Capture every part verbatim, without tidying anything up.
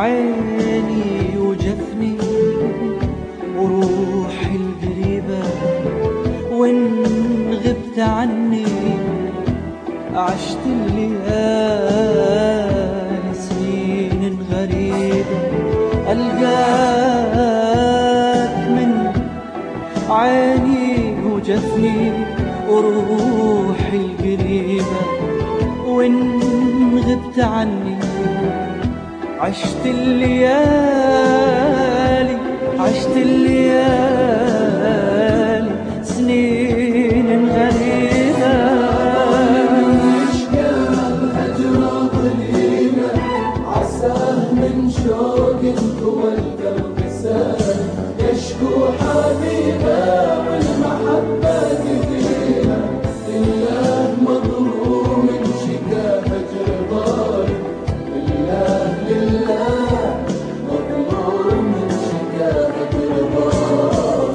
عيني وجفني وروحي القريبة، وإن غبت عني عشت الليالي سنين غريبة. ألقاك من عيني وجفني وروحي القريبة، وإن غبت عني عشت الليالي عشت الليالي سنين غريبة. يشكال هجرة ظليمة عساه من شوق جوا القلب سال، يشكو حبيبه والمحبة تدينا، لله مظلوم شكا هجر ظالم، لله لله مظلوم شكا هجر ظالم.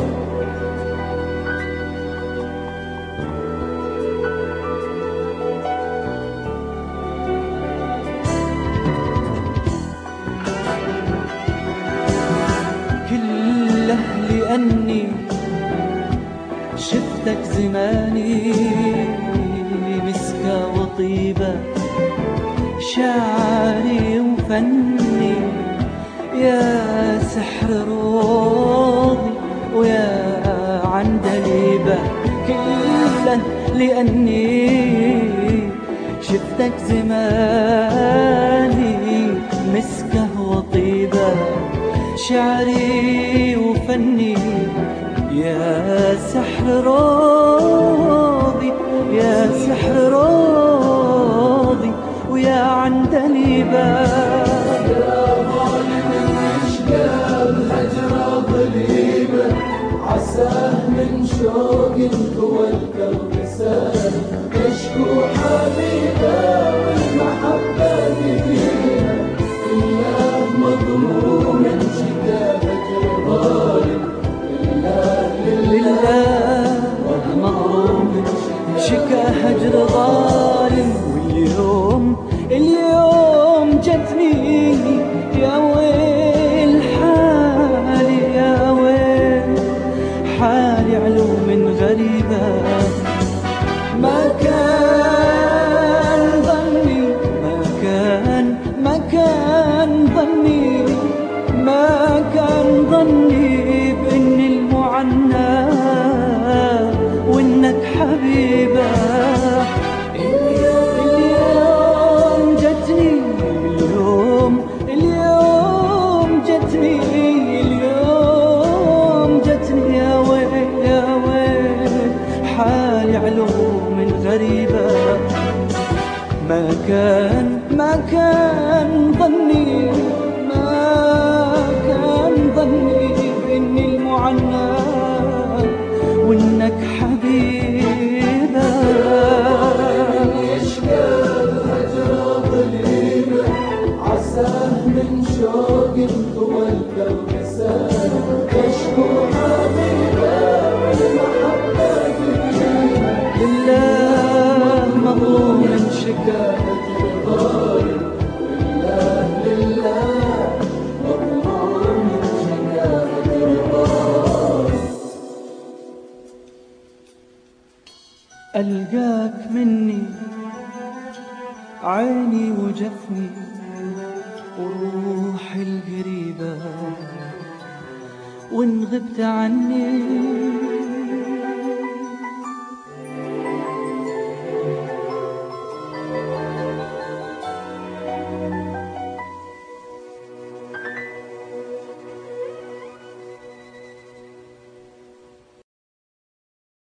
كله لأني شفتك زماني مسكة وطيبة، شعري وفني يا سحر روضي ويا عندليبة. كله لأني شفتك زماني مسكة وطيبة، شعري وفني يا سحر روضي يا سحر روضي ويا عندليبة. يا ظالم الاشكال هجرة ظليمة عساه من شوق جوا القلب سال، يشكو حبيبه والمحبة تدينا، لله مظلوم شكا هجر ظالم، لله لله مظلوم شكا هجر ظالم. واليوم اليوم جتني يا ويل حالي يا ويل حالي علو من غريبة. ما كان ظني ما كان ما كان ظني ما كان ظني بإن المعنى وإنك حبيبة. اليوم جتني اليوم اليوم جتني اليوم جتني يا ويل يا ويل حالي علو من غريبة. ما كان ما كان ظني ما كان ظني بإن المعنى وإنك حبيبة. يشكال هجرة ظليمة عساه من شوق جوا القلب سال، يشكو حبيبه والمحبة تدينا، لله مظلوم شكا هجر ظالم، لله لله مظلوم شكا هجر ظالم. ألقاك مني عيني وجفني وروحي القريبة، وإن غبت عني